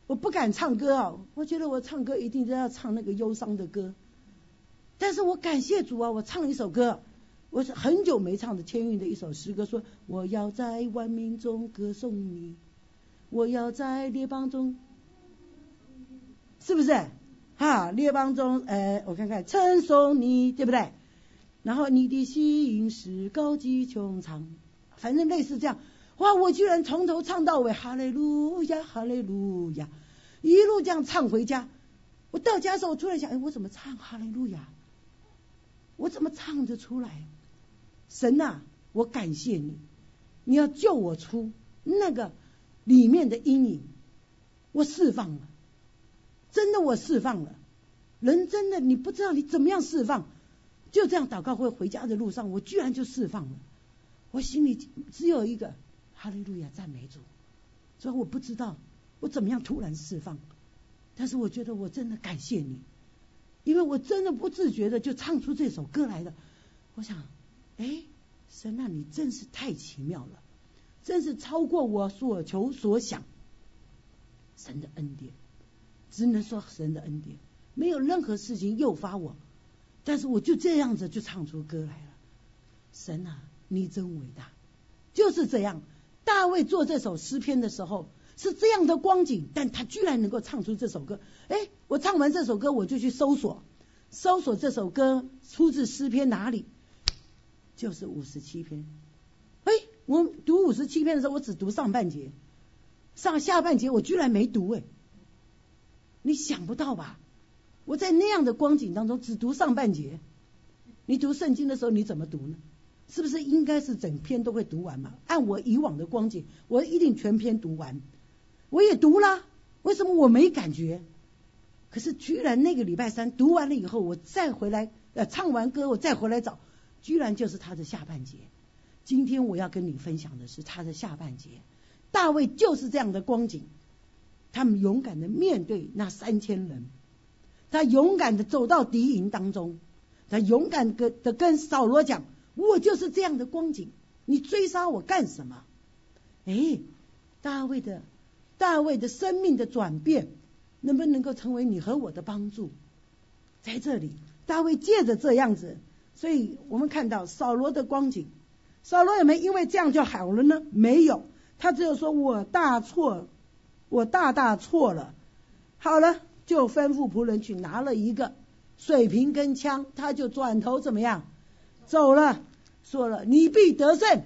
我不敢唱歌啊，我觉得我唱歌一定都要唱那个忧伤的歌。但是我感谢主啊，我唱了一首歌，我是很久没唱的千韵的一首诗歌，说我要在万民中歌颂你，我要在列邦中，是不是哈？列邦中我看看称颂你，对不对？然后你的心是高极穹苍，反正类似这样。哇，我居然从头唱到尾，哈利路亚哈利路亚，一路这样唱回家。我到家的时候我突然想，我怎么唱哈利路亚，我怎么唱得出来？神啊，我感谢你，你要救我出那个里面的阴影，我释放了，真的我释放了。人真的你不知道你怎么样释放，就这样祷告会回家的路上，我居然就释放了。我心里只有一个哈利路亚赞美主，所以我不知道我怎么样突然释放，但是我觉得我真的感谢你，因为我真的不自觉的就唱出这首歌来了。我想神啊，你真是太奇妙了，真是超过我所求所想。神的恩典，只能说神的恩典，没有任何事情诱发我，但是我就这样子就唱出歌来了。神啊，你真伟大。就是这样，大卫做这首诗篇的时候是这样的光景，但他居然能够唱出这首歌。我唱完这首歌，我就去搜索这首歌出自诗篇哪里，就是57篇。我读57篇的时候，我只读上半节，下半节我居然没读。你想不到吧？我在那样的光景当中只读上半节。你读圣经的时候你怎么读呢？是不是应该是整篇都会读完嘛？按我以往的光景，我一定全篇读完。我也读了，为什么我没感觉？可是居然那个礼拜三读完了以后，我再回来唱完歌，我再回来找，居然就是他的下半节。今天我要跟你分享的是他的下半节。大卫就是这样的光景，他们勇敢的面对那3000人，他勇敢的走到敌营当中，他勇敢的跟扫罗讲，我就是这样的光景，你追杀我干什么？大卫的生命的转变能不能够成为你和我的帮助？在这里大卫借着这样子，所以我们看到扫罗的光景，扫罗有没有因为这样就好了呢？没有，他只有说我大大错了。好了，就吩咐仆人去拿了一个水瓶跟枪，他就转头怎么样走了，说了你必得胜，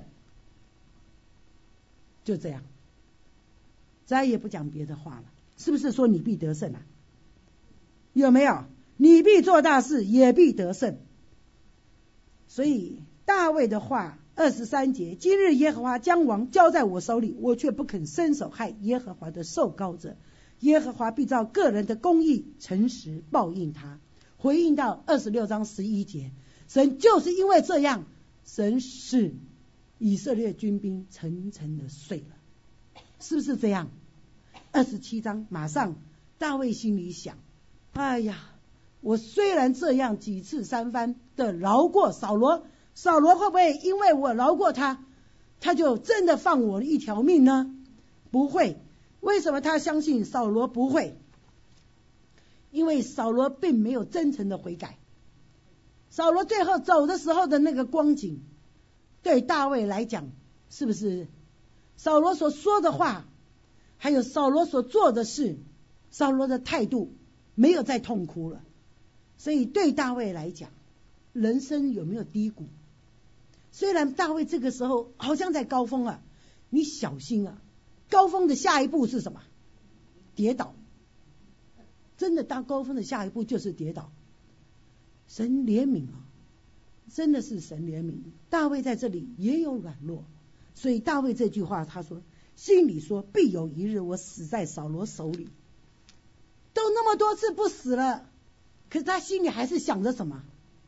就这样，再也不讲别的话了。是不是说你必得胜啊？有没有？你必做大事，也必得胜。所以大卫的话23节，今日耶和华将王交在我手里，我却不肯伸手害耶和华的受膏者，耶和华必照个人的公义诚实报应他。回应到26章11节，神就是因为这样，神使以色列军兵层层的碎了，是不是这样？27章马上大卫心里想，哎呀，我虽然这样几次三番的饶过扫罗，扫罗会不会因为我饶过他，他就真的放我一条命呢？不会。为什么他相信扫罗不会？因为扫罗并没有真诚的悔改。扫罗最后走的时候的那个光景，对大卫来讲，是不是扫罗所说的话，还有扫罗所做的事，扫罗的态度没有再痛哭了。所以对大卫来讲，人生有没有低谷？虽然大卫这个时候好像在高峰啊，你小心啊，高峰的下一步是什么？跌倒。真的当高峰的下一步就是跌倒。神怜悯啊，真的是神怜悯。大卫在这里也有软弱，所以大卫这句话他说，心里说必有一日我死在扫罗手里。都那么多次不死了，可是他心里还是想着什么？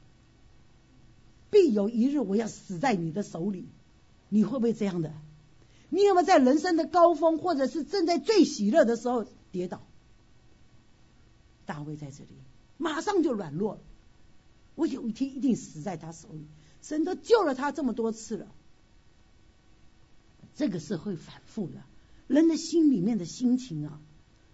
必有一日我要死在你的手里。你会不会这样的？你有没有在人生的高峰，或者是正在最喜乐的时候跌倒？大卫在这里马上就软弱，我有一天一定死在他手里。神都救了他这么多次了，这个是会反复的。人的心里面的心情啊，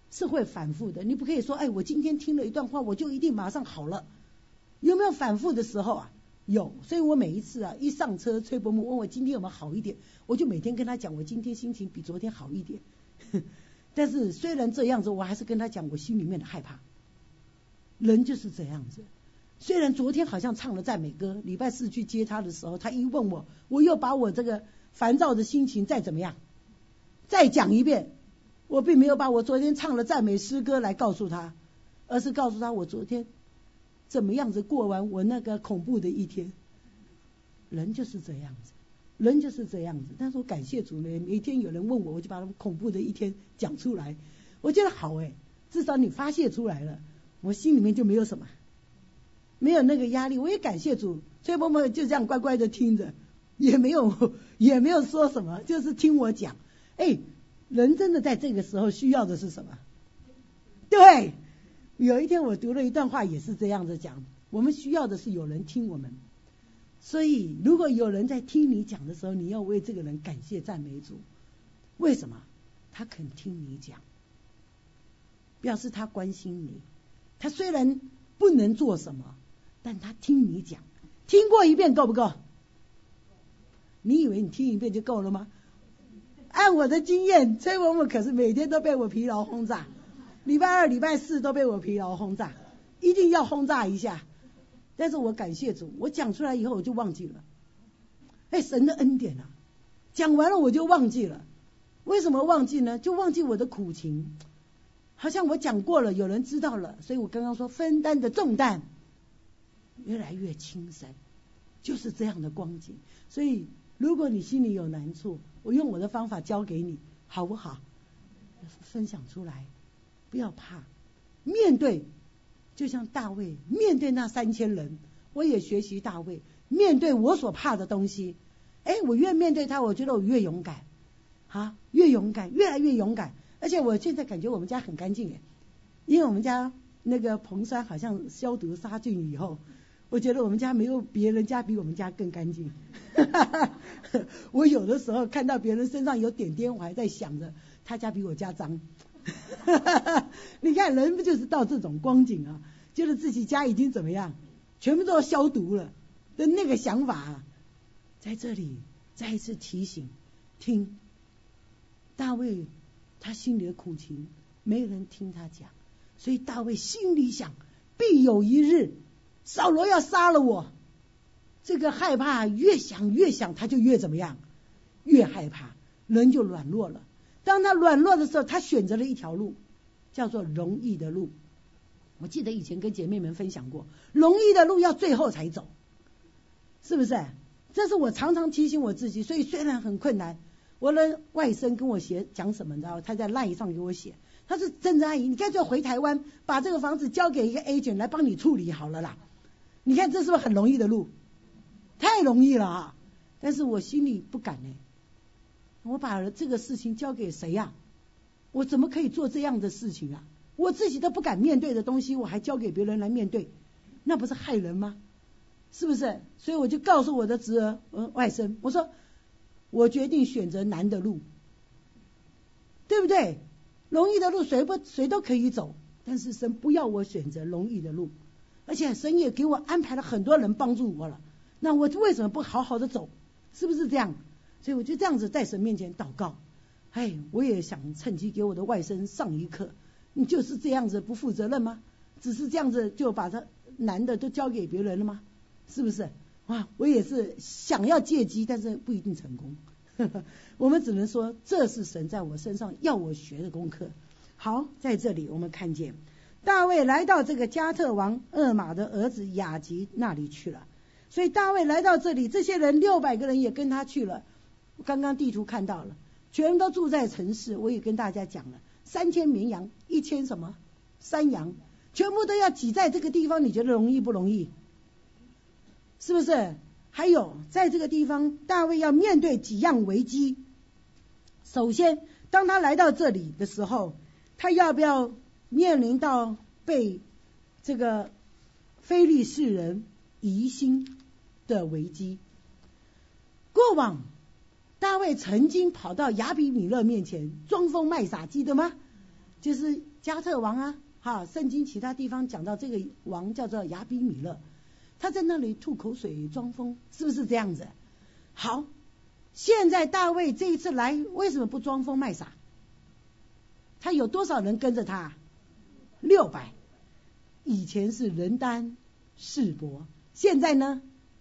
是会反复的。你不可以说，哎，我今天听了一段话，我就一定马上好了。有没有反复的时候啊？有。所以我每一次啊，一上车，崔伯母问我今天有没有好一点，我就每天跟他讲，我今天心情比昨天好一点。但是虽然这样子，我还是跟他讲我心里面的害怕。人就是这样子。虽然昨天好像唱了赞美歌，礼拜四去接他的时候，他一问我，我又把我这个烦躁的心情再怎么样，再讲一遍。我并没有把我昨天唱了赞美诗歌来告诉他，而是告诉他我昨天怎么样子过完我那个恐怖的一天。人就是这样子，人就是这样子。但是我感谢主呢，每天有人问我，我就把他们恐怖的一天讲出来。我觉得好至少你发泄出来了，我心里面就没有什么，没有那个压力。我也感谢主，崔伯母就这样乖乖的听着，也没有说什么，就是听我讲。人真的在这个时候需要的是什么？对，有一天我读了一段话，也是这样子讲，我们需要的是有人听我们。所以如果有人在听你讲的时候，你要为这个人感谢赞美主。为什么？他肯听你讲，表示他关心你。他虽然不能做什么，但他听你讲。听过一遍够不够？你以为你听一遍就够了吗？按我的经验，崔伯母可是每天都被我疲劳轰炸，礼拜二礼拜四都被我疲劳轰炸，一定要轰炸一下。但是我感谢主，我讲出来以后我就忘记了。神的恩典啊，讲完了我就忘记了。为什么忘记呢？就忘记我的苦情，好像我讲过了，有人知道了。所以我刚刚说分担的重担越来越轻省，就是这样的光景。所以如果你心里有难处，我用我的方法教给你，好不好？分享出来，不要怕，面对。就像大卫面对那3000人，我也学习大卫面对我所怕的东西。我越面对他，我觉得我越勇敢越勇敢，越来越勇敢。而且我现在感觉我们家很干净因为我们家那个硼酸好像消毒杀菌以后，我觉得我们家没有别人家比我们家更干净。我有的时候看到别人身上有点点，我还在想着他家比我家脏。你看人不就是到这种光景啊，觉得自己家已经怎么样，全部都要消毒了的那个想法在这里再一次提醒。听大卫他心里的苦情，没人听他讲，所以大卫心里想，必有一日扫罗要杀了我。这个害怕越想越想，他就越怎么样，越害怕，人就软弱了。当他软弱的时候，他选择了一条路，叫做容易的路。我记得以前跟姐妹们分享过，容易的路要最后才走，是不是？这是我常常提醒我自己。所以虽然很困难，我的外甥跟我讲什么，你知道？他在 LINE 上给我写，他说珍珍阿姨，你干脆回台湾，把这个房子交给一个 agent 来帮你处理好了啦。你看这是不是很容易的路？太容易了但是我心里不敢我把这个事情交给谁我怎么可以做这样的事情我自己都不敢面对的东西，我还交给别人来面对，那不是害人吗？是不是？所以我就告诉我的侄儿外甥，我说我决定选择难的路，对不对？容易的路谁都可以走，但是神不要我选择容易的路，而且神也给我安排了很多人帮助我了，那我为什么不好好的走？是不是这样？所以我就这样子在神面前祷告。我也想趁机给我的外甥上一课，你就是这样子不负责任吗？只是这样子就把他难的都交给别人了吗？是不是？我也是想要借机，但是不一定成功。我们只能说这是神在我身上要我学的功课。好，在这里我们看见大卫来到这个加特王厄玛的儿子雅吉那里去了。所以大卫来到这里，这些人600个人也跟他去了。刚刚地图看到了，全都住在城市。我也跟大家讲了，3000绵羊，1000什么山羊，全部都要挤在这个地方，你觉得容易不容易？是不是？还有在这个地方，大卫要面对几样危机。首先，当他来到这里的时候，他要不要面临到被这个非利士人疑心的危机？过往大卫曾经跑到亚比米勒面前装疯卖傻，记得吗？就是加特王啊，圣经其他地方讲到这个王叫做亚比米勒，他在那里吐口水装疯，是不是这样子？好，现在大卫这一次来，为什么不装疯卖傻？他有多少人跟着他？600。以前是人单势薄，现在呢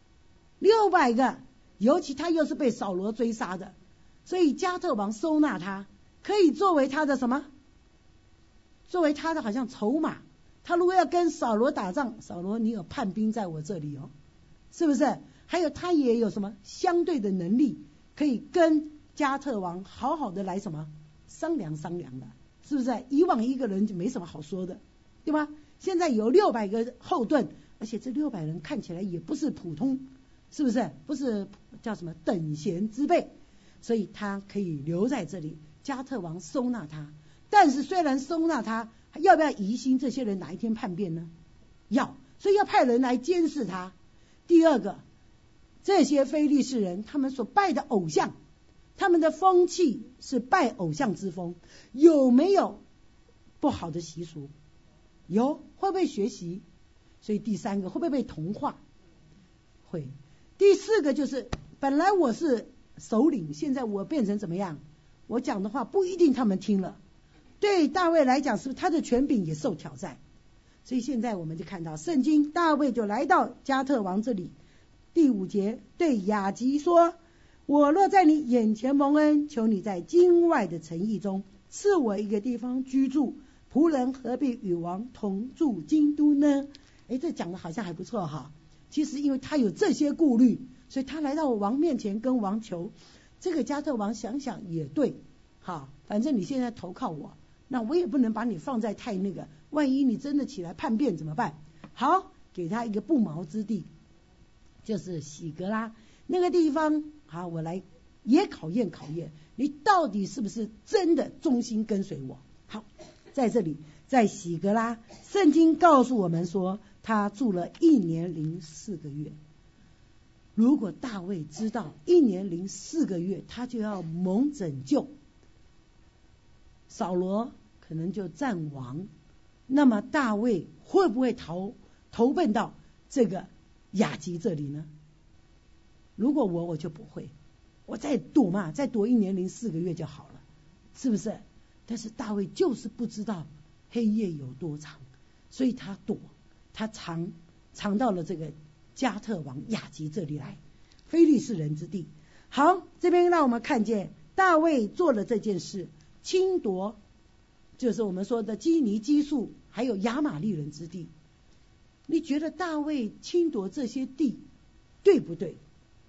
？600个，尤其他又是被扫罗追杀的，所以加特王收纳他，可以作为他的什么？作为他的好像筹码。他如果要跟扫罗打仗，扫罗你有叛兵在我这里哦，是不是？还有他也有什么相对的能力，可以跟加特王好好的来什么商量商量的，是不是？以往一个人就没什么好说的，对吧？现在有600个后盾，而且这600人看起来也不是普通，是不是？不是叫什么等闲之辈，所以他可以留在这里。加特王收纳他，但是虽然收纳他，要不要疑心这些人哪一天叛变呢？要，所以要派人来监视他。第二个，这些非利士人他们所拜的偶像，他们的风气是拜偶像之风，有没有不好的习俗？有，会不会学习？所以第三个，会不会被同化？会。第四个就是本来我是首领，现在我变成怎么样？我讲的话不一定他们听了。对大卫来讲，是不是他的权柄也受挑战？所以现在我们就看到圣经，大卫就来到加特王这里。第5节对雅吉说：我若在你眼前蒙恩，求你在京外的城邑中赐我一个地方居住，仆人何必与王同住京都呢？这讲的好像还不错哈。其实因为他有这些顾虑，所以他来到王面前跟王求。这个加特王想想也对，好，反正你现在投靠我，那我也不能把你放在太那个，万一你真的起来叛变怎么办？好，给他一个不毛之地，就是喜格拉那个地方。好，我来也考验考验你到底是不是真的忠心跟随我。好，在这里在喜格拉，圣经告诉我们说他住了1年04个月。如果大卫知道1年04个月他就要蒙拯救，扫罗可能就战亡，那么大卫会不会投奔到这个雅吉这里呢？如果我就不会，我再躲嘛，再躲1年04个月就好了，是不是？但是大卫就是不知道黑夜有多长，所以他躲，他藏到了这个加特王雅吉这里来，非利士人之地。好，这边让我们看见大卫做了这件事，侵夺就是我们说的基尼基述还有亚玛利人之地。你觉得大卫侵夺这些地对不对？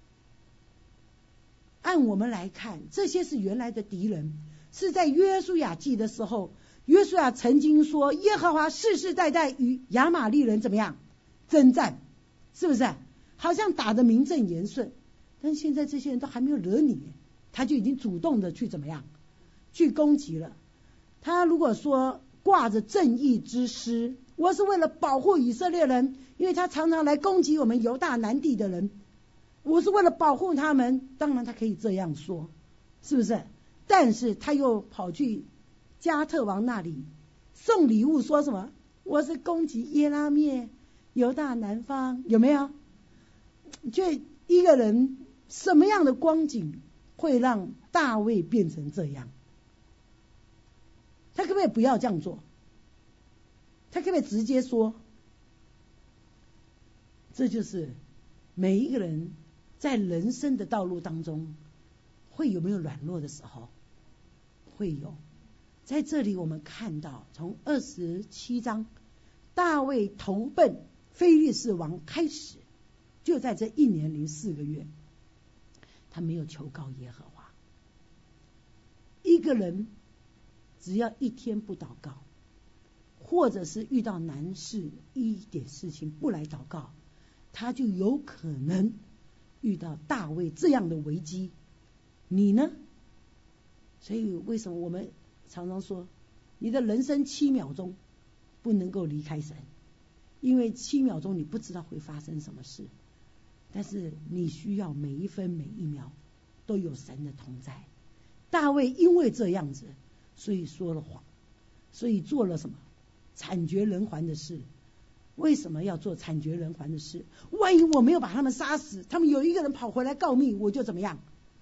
按我们来看，这些是原来的敌人，是在约书亚记的时候，约书亚曾经说耶和华世世代代与亚玛利人怎么样征战，是不是？好像打得名正言顺，但现在这些人都还没有惹你，他就已经主动的去怎么样去攻击了。他如果说挂着正义之师，我是为了保护以色列人，因为他常常来攻击我们犹大南地的人，我是为了保护他们，当然他可以这样说，是不是？但是他又跑去加特王那里送礼物，说什么我是攻击耶拉灭犹大南方，有没有？就一个人什么样的光景会让大卫变成这样？他可不可以不要这样做？他可不可以直接说？这就是每一个人在人生的道路当中会有没有软弱的时候？会有。在这里我们看到从27章大卫投奔非利士王开始，就在这1年04个月，他没有求告耶和华。一个人只要一天不祷告，或者是遇到难事一点事情不来祷告，他就有可能遇到大卫这样的危机。你呢？所以为什么我们常常说你的人生7秒钟不能够离开神，因为7秒钟你不知道会发生什么事，但是你需要每一分每一秒都有神的同在。大卫因为这样子，所以说了谎， 所以做了什么惨绝人寰的事。为什么要做惨绝人寰的事？万一我没有把他们杀死，他们有一个人跑回来告密，我就怎么样？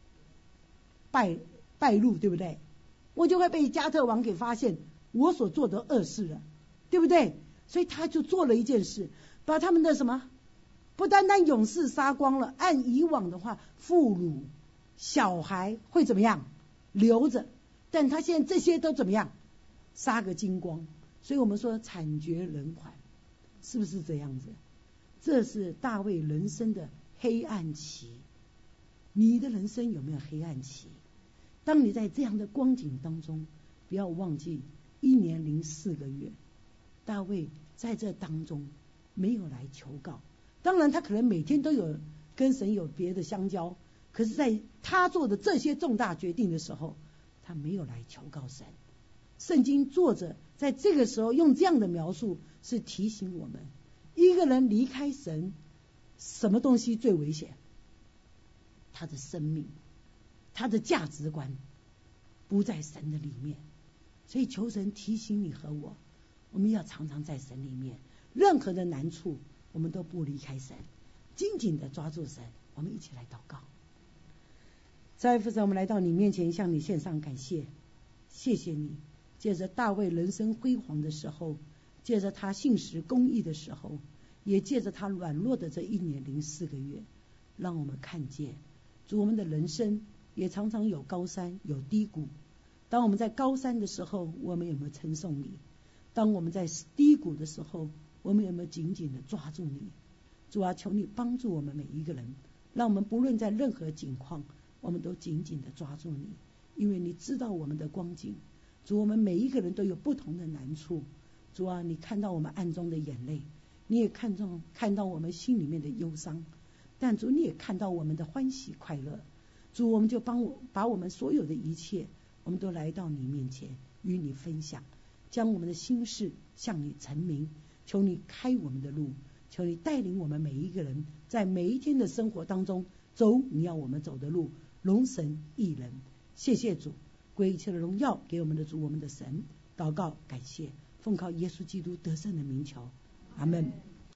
败露，对不对？我就会被加特王给发现我所做的恶事了，对不对？所以他就做了一件事，把他们的什么，不单单勇士杀光了，按以往的话，妇孺小孩会怎么样？留着，但他现在这些都怎么样？杀个精光。所以我们说惨绝人寰，是不是这样子？这是大卫人生的黑暗期。你的人生有没有黑暗期？当你在这样的光景当中，不要忘记1年零4个月，大卫在这当中没有来求告。当然他可能每天都有跟神有别的相交，可是在他做的这些重大决定的时候，他没有来求告神。圣经作者在这个时候用这样的描述，是提醒我们，一个人离开神，什么东西最危险？他的生命，他的价值观不在神的里面。所以求神提醒你和我，我们要常常在神里面，任何的难处我们都不离开神，紧紧的抓住神。我们一起来祷告。在父神，我们来到你面前，向你献上感谢。谢谢你借着大卫人生辉煌的时候，借着他信实公义的时候，也借着他软弱的这1年零4个月，让我们看见主，我们的人生也常常有高山有低谷。当我们在高山的时候，我们有没有称颂你？当我们在低谷的时候，我们有没有紧紧的抓住你？主啊，求你帮助我们每一个人，让我们不论在任何境况，我们都紧紧的抓住你，因为你知道我们的光景。主，我们每一个人都有不同的难处。主啊，你看到我们暗中的眼泪，你也看到我们心里面的忧伤，但主，你也看到我们的欢喜快乐。主，我们就把我们所有的一切，我们都来到你面前，与你分享，将我们的心事向你陈明。求你开我们的路，求你带领我们每一个人，在每一天的生活当中走你要我们走的路，荣神益人。谢谢主，归一切的荣耀给我们的主，我们的神。祷告感谢，奉靠耶稣基督得胜的名求，阿们。